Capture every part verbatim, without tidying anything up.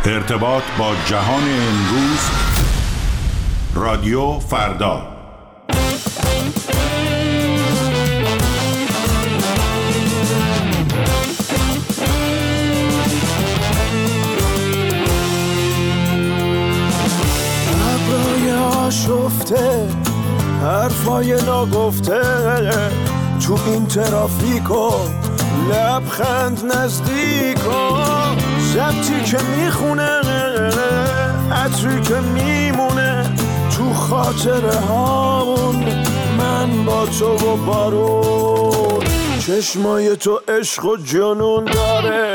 ارتباط با جهان امروز. رادیو فردا. ابرای آشفته، حرفای ناگفته، تو این ترافیکو لبخند نزدیکو، ضبطی که میخونه، عطری که میمونه تو خاطره هامون، من با تو و بارون، چشمای تو عشق و جنون داره.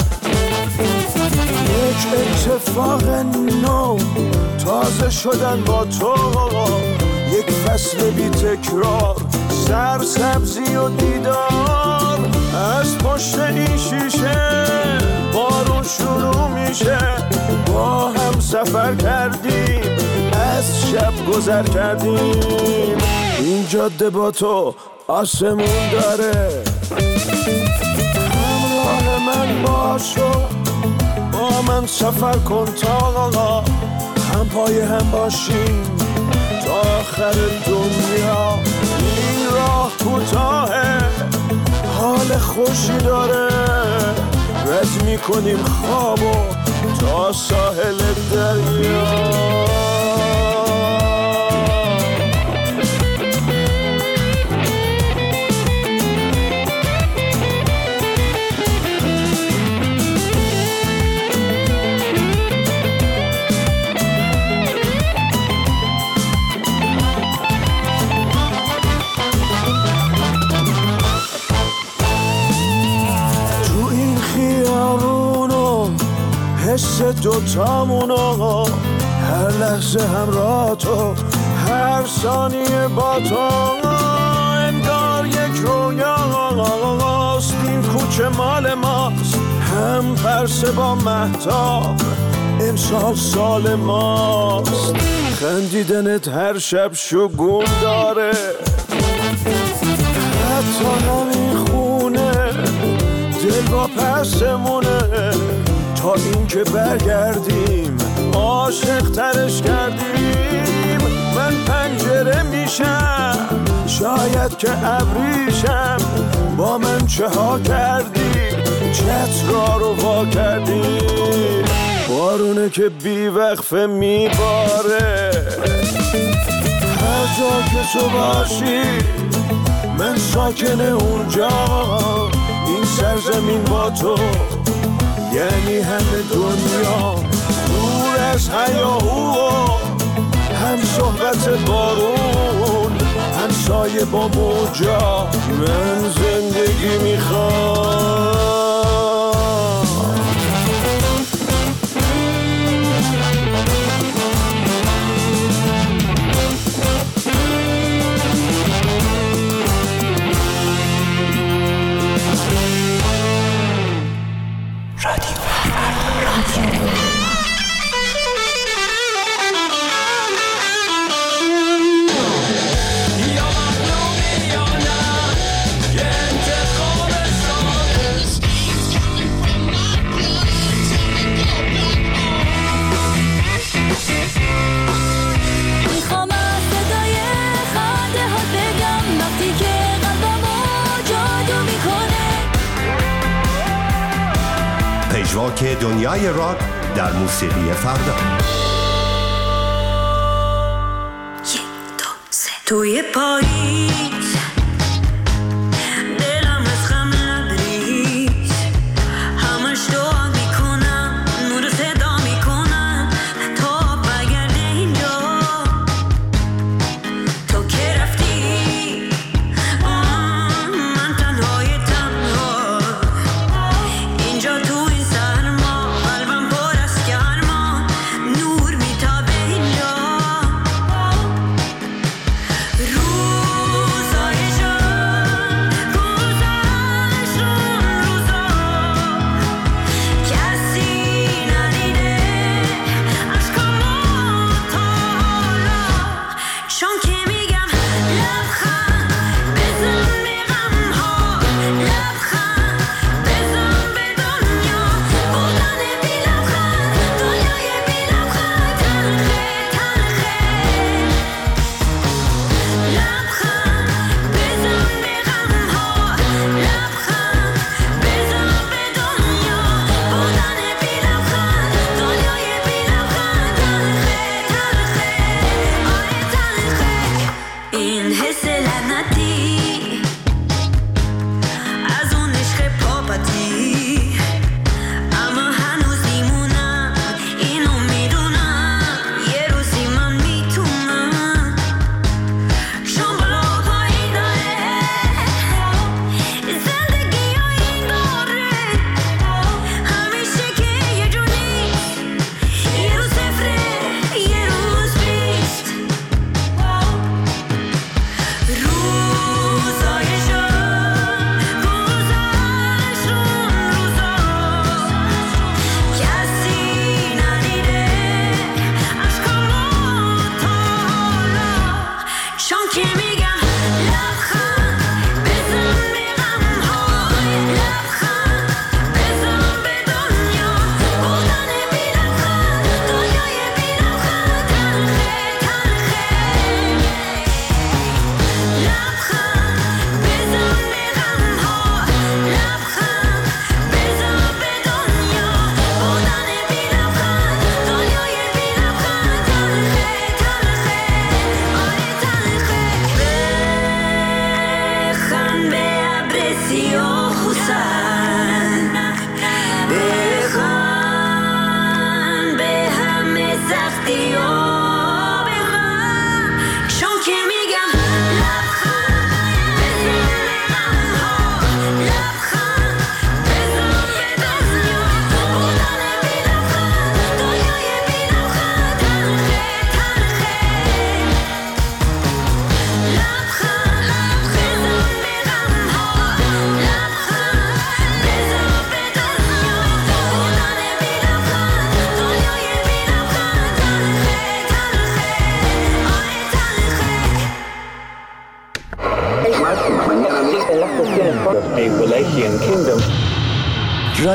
یک اتفاق نو، تازه شدن با تو، یک فصل بی تکرار، سرسبزی و دیدار. از پشت این شیشه بارون شروع میشه، با هم سفر کردیم، از شب گذر کردیم. این جاده با تو آسمون داره. همراه من باشو، با من سفر کن تا هم پای هم باشیم تا آخر دنیا. این راه کوتاهه، حال خوشی داره، رد میکنیم خوابو تا ساحل دریا. حس دوتامونو، هر لحظه همراه تو، هر ثانیه با تو، انگار یک رویاست. این کوچه مال ماست، هم پرسه با مهتاب، امسال سال ماست. خندیدنت هر شب شگون داره، حتی همین خونه دل با پسمونه، تا این که برگردیم عاشق ترش کردیم. من پنجره میشم، شاید که ابریشم، با من چه ها کردی، چترا رو وا کردی. بارونه که بی وقفه میباره، هر جا که تو باشی من ساکن اونجا. این سرزمین با تو یعنی همه دنیا، دور از هیاهو، هم صحبت بارون، هم سایه با موجا. من زندگی میخوام. که دنیای راک در موسیقی فردا. یک دو سه. توی پاییز دلم از غم لبریز، همش دعا میکنم نور صدا میکنم تا برگرده اینجا. تو که رفتی من تنهای تنها اینجا تو این سرما، قلبم پر از گرما، نور میتابه اینجا. روزای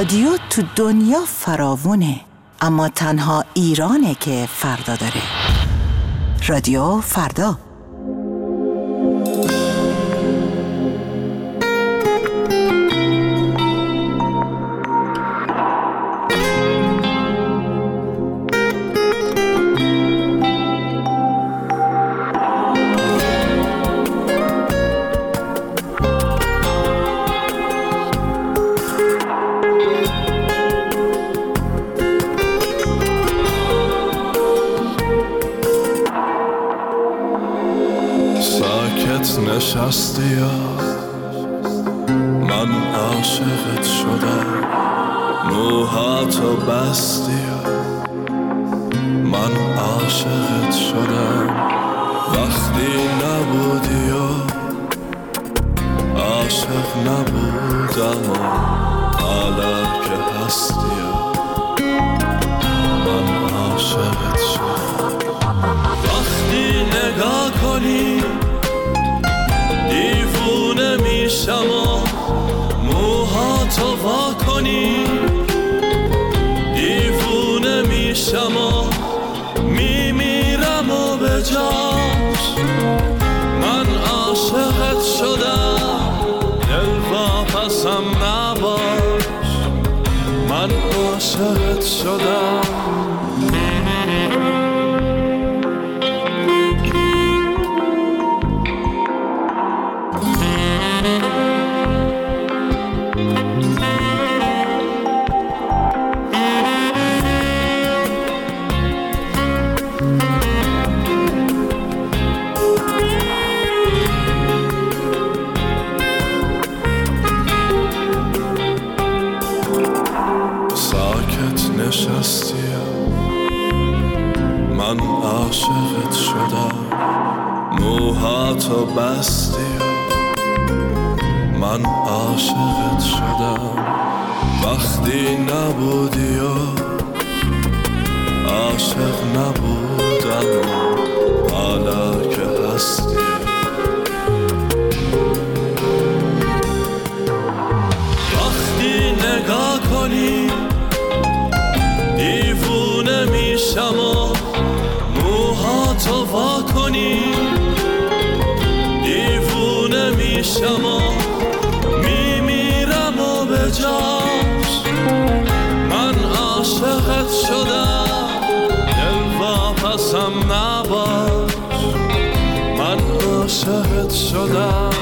رادیو تو دنیا فراوونه، اما تنها ایرانه که فردا داره. رادیو فردا. نشستی یا من عاشقت شدم، موهاتو بستی یا من عاشقت شدم، وقتی نبودی یا عاشق نبودم و حالا که هستی یا من عاشقت شدم. وقتی نگاه کنی دیوونه میشم و موهاتو وا کنی، دیوونه میشم و میمیرم و به جاش من عاشقت شدم، دل واپسم نباش من عاشقت شدم. من عاشقت شدم، موهاتو بستی من عاشقت شدم، وقتی نبودی و عاشق نبودم و حالا که هستی وقتی نگاه کنی دیوونه میشم و موهاتو وا کنی، دیوونه میشم و میمیرم و به جاش من عاشقت شدم، دل واپسم نباش من عاشقت شدم.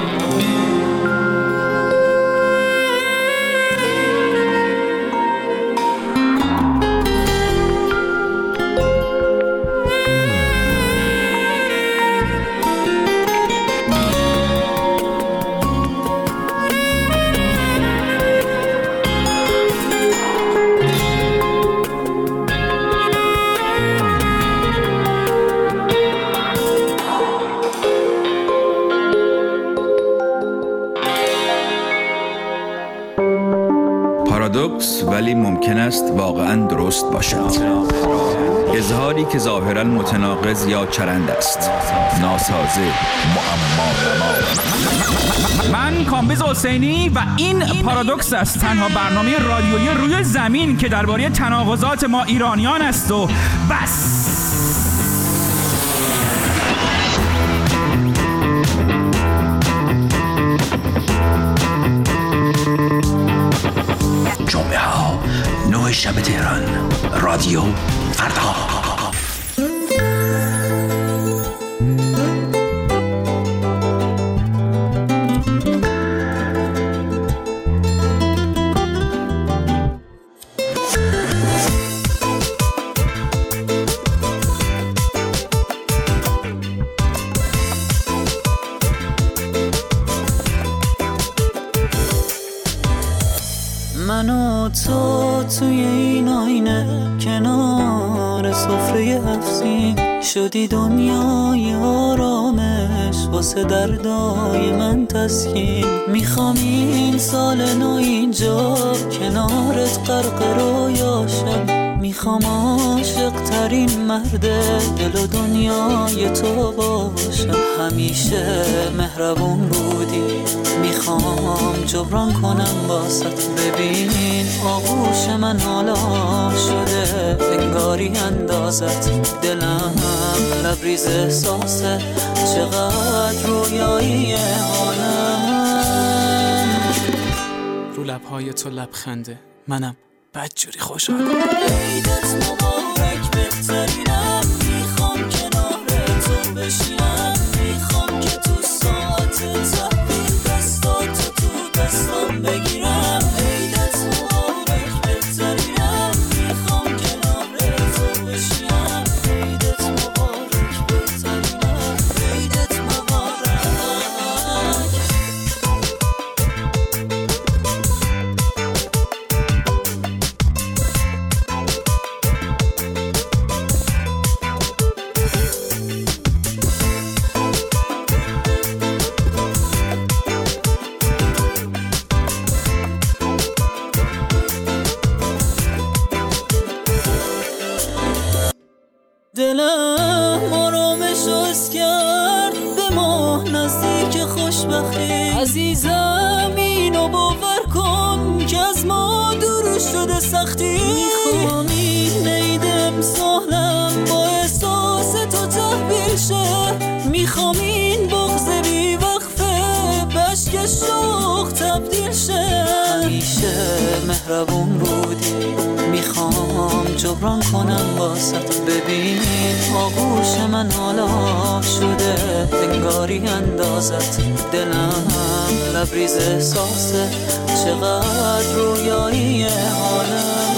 پارادوکس ولی ممکن است واقعاً درست باشد. اظهاری که ظاهراً متناقض یا چرند است، ناسازه، معما. من کامبیز حسینی و این پارادوکس است، تنها برنامه رادیویی روی زمین که درباره تناقضات ما ایرانیان است و بس. جمعه ها نه شب تهران، رادیو فردا. من و تو توی این آینه کنار سفره افسین شدی دنیای آرامش واسه دردای من تسکین. میخوام این سال نو اینجا کنارت غرق رویاشم، میخوام عاشق ترین مرد دل و دنیای تو باشم، همیشه مهربون بودی میخوام جبران کنم باست. ببین آغوش من حالا شده انگاری اندازت، دلم لبریز احساسه چقدر رویایی حالم. رو لبهای تو لبخنده منم بدجوری خوشحال. عیدت مبارک بهترینم، میخوام کنار تو بشینم، میخوام که تو ساعت تحویل دستاتو تو دستام بگیرم. عیدت مبارک بهترینم، میخوام کنار تو بشینم، عیدت مبارک بهترینم، عیدت مبارک. دلم آرامش از کرد به ما نزدیک خوشبختی، عزیزم اینو باور کن که از ما دور شده سختی. میخوام این عید امسالم با احساس تو تحویل شه، میخوام این بغض بی وقفه بشک شوق تبدیل شه. همیشه مهربون بودی میخوام جبران کنم باست. ببین آغوش من حالا شده انگاری اندازت، دلم لبریز احساسه چقدر رویایی حالم.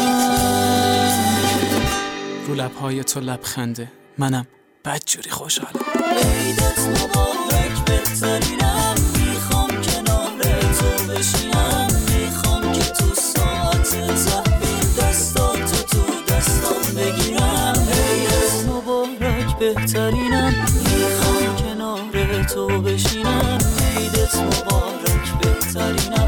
رو لبهای تو لبخنده منم بدجوری خوشحالم. عیدت مبارک بهترینم، میخوام کنار تو بشینم، میخوام که تو ساعت تحویل دستاتو تو دستام بگیرم. عیدت مبارک بهترینم، میخوام کنار تو بشینم، عیدت مبارک بهترینم.